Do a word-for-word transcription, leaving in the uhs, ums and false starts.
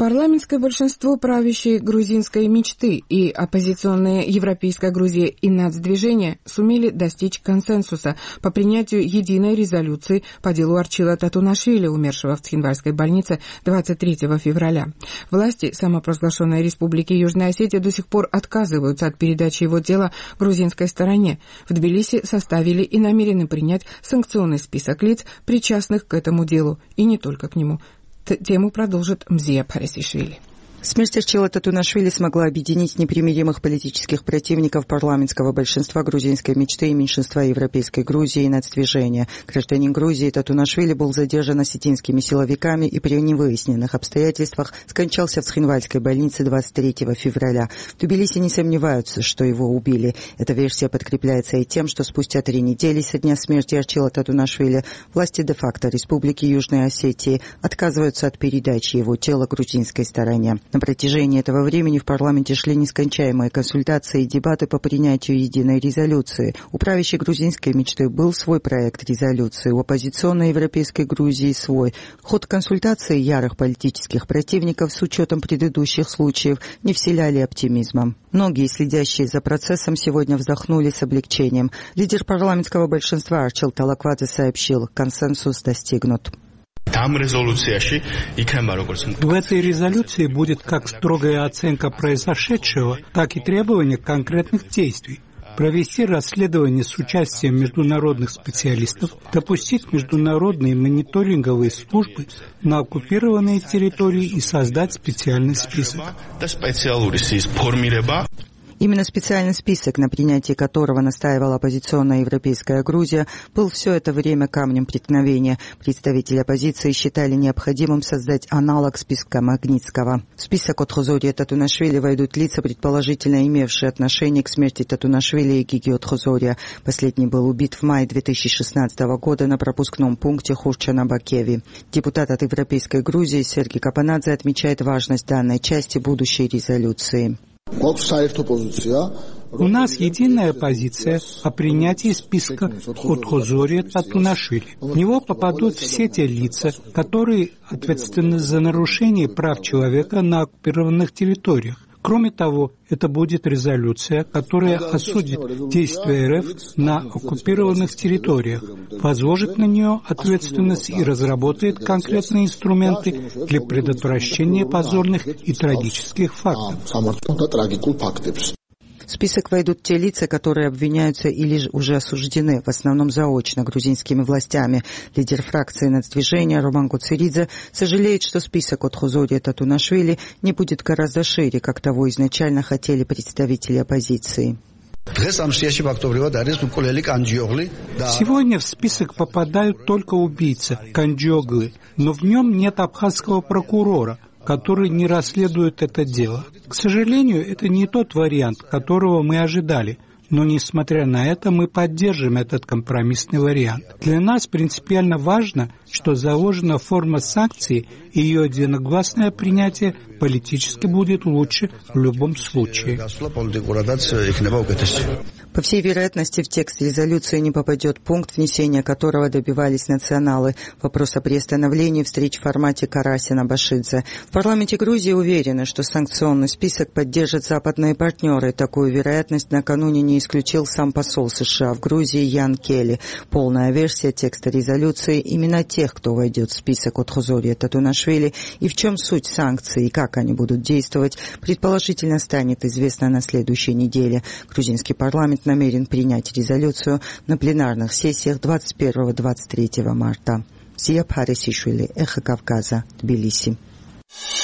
Парламентское большинство правящей грузинской мечты и оппозиционные Европейская Грузия и нацдвижение сумели достичь консенсуса по принятию единой резолюции по делу Арчила Татунашвили, умершего в Цхинвальской больнице двадцать третьего февраля. Власти самопровозглашенной Республики Южная Осетия до сих пор отказываются от передачи его дела грузинской стороне. В Тбилиси составили и намерены принять санкционный список лиц, причастных к этому делу, и не только к нему. Тему продолжит Мзия Парисишвили. Смерть Арчила Татунашвили смогла объединить непримиримых политических противников парламентского большинства грузинской мечты и меньшинства Европейской Грузии и нацдвижения. Гражданин Грузии Татунашвили был задержан осетинскими силовиками и при невыясненных обстоятельствах скончался в Цхинвальской больнице двадцать третьего февраля. В Тбилиси не сомневаются, что его убили. Эта версия подкрепляется и тем, что спустя три недели со дня смерти Арчила Татунашвили власти де-факто Республики Южной Осетии отказываются от передачи его тела грузинской стороне. На протяжении этого времени в парламенте шли нескончаемые консультации и дебаты по принятию единой резолюции. У правящей грузинской мечты был свой проект резолюции, у оппозиционной Европейской Грузии свой. Ход консультаций ярых политических противников с учетом предыдущих случаев не вселяли оптимизма. Многие, следящие за процессом, сегодня вздохнули с облегчением. Лидер парламентского большинства Арчил Талаквадзе сообщил, консенсус достигнут. В этой резолюции будет как строгая оценка произошедшего, так и требования конкретных действий. Провести расследование с участием международных специалистов, допустить международные мониторинговые службы на оккупированные территории и создать специальный список. Именно специальный список, на принятии которого настаивала оппозиционная Европейская Грузия, был все это время камнем преткновения. Представители оппозиции считали необходимым создать аналог списка Магнитского. В список Отхозория Татунашвили войдут лица, предположительно имевшие отношение к смерти Татунашвили и Гиги Отхозория. Последний был убит в мае две тысячи шестнадцатого года на пропускном пункте Хурчана-Бакеви. Депутат от Европейской Грузии Сергей Капанадзе отмечает важность данной части будущей резолюции. У нас единая позиция о принятии списка Отхозория Татунашвили. В него попадут все те лица, которые ответственны за нарушение прав человека на оккупированных территориях. Кроме того, это будет резолюция, которая осудит действия РФ на оккупированных территориях, возложит на нее ответственность и разработает конкретные инструменты для предотвращения позорных и трагических фактов. В список войдут те лица, которые обвиняются или уже осуждены, в основном заочно, грузинскими властями. Лидер фракции нацдвижения Роман Гуцеридзе сожалеет, что список Отхозория Татунашвили не будет гораздо шире, как того изначально хотели представители оппозиции. Сегодня в список попадают только убийцы, Канджиоглы, но в нем нет абхазского прокурора, который не расследует это дело. К сожалению, это не тот вариант, которого мы ожидали. Но, несмотря на это, мы поддержим этот компромиссный вариант. Для нас принципиально важно, что заложена форма санкций, и ее единогласное принятие политически будет лучше в любом случае. По всей вероятности, в текст резолюции не попадет пункт, внесения которого добивались националы. Вопрос о приостановлении встреч в формате Карасина-Башидзе. В парламенте Грузии уверены, что санкционный список поддержат западные партнеры. Такую вероятность накануне не исключил сам посол США в Грузии Ян Келли. Полная версия текста резолюции именно тех, кто войдет в список Отхозория Татунашвили, и в чем суть санкций и как они будут действовать, предположительно станет известно на следующей неделе. Грузинский парламент намерен принять резолюцию на пленарных сессиях двадцать первого — двадцать третьего марта. Мзия Парисишвили, Эхо Кавказа, Тбилиси.